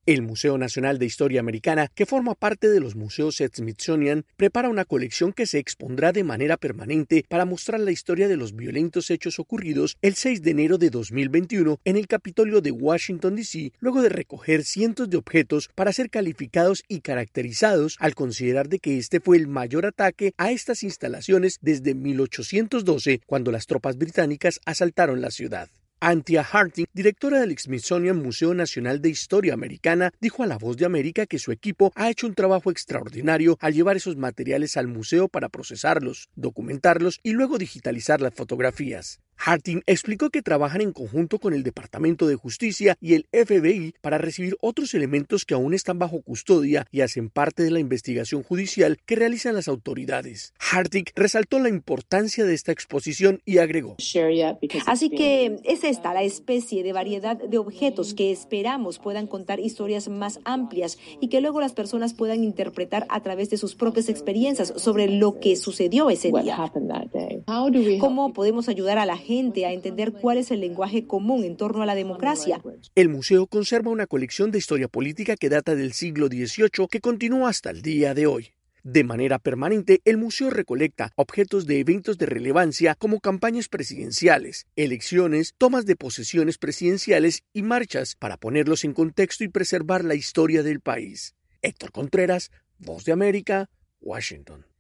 El Museo Nacional de Historia Americana, que forma parte de los museos Smithsonian, prepara una colección que se expondrá de manera permanente para mostrar la historia de los violentos hechos ocurridos el 6 de enero de 2021 en el Capitolio de Washington, D.C., luego de recoger cientos de objetos para ser calificados y caracterizados al considerar de que este fue el mayor ataque a estas instalaciones desde 1812, cuando las tropas británicas asaltaron la ciudad. Antia Harting, directora del Smithsonian Museo Nacional de Historia Americana, dijo a La Voz de América que su equipo ha hecho un trabajo extraordinario al llevar esos materiales al museo para procesarlos, documentarlos y luego digitalizar las fotografías. Harting explicó que trabajan en conjunto con el Departamento de Justicia y el FBI para recibir otros elementos que aún están bajo custodia y hacen parte de la investigación judicial que realizan las autoridades. Harting resaltó la importancia de esta exposición y agregó: Así que es esta la especie de variedad de objetos que esperamos puedan contar historias más amplias y que luego las personas puedan interpretar a través de sus propias experiencias sobre lo que sucedió ese día. ¿Cómo podemos ayudar a la gente a entender cuál es el lenguaje común en torno a la democracia? El museo conserva una colección de historia política que data del siglo XVIII que continúa hasta el día de hoy. De manera permanente, el museo recolecta objetos de eventos de relevancia como campañas presidenciales, elecciones, tomas de posesiones presidenciales y marchas para ponerlos en contexto y preservar la historia del país. Héctor Contreras, Voz de América, Washington.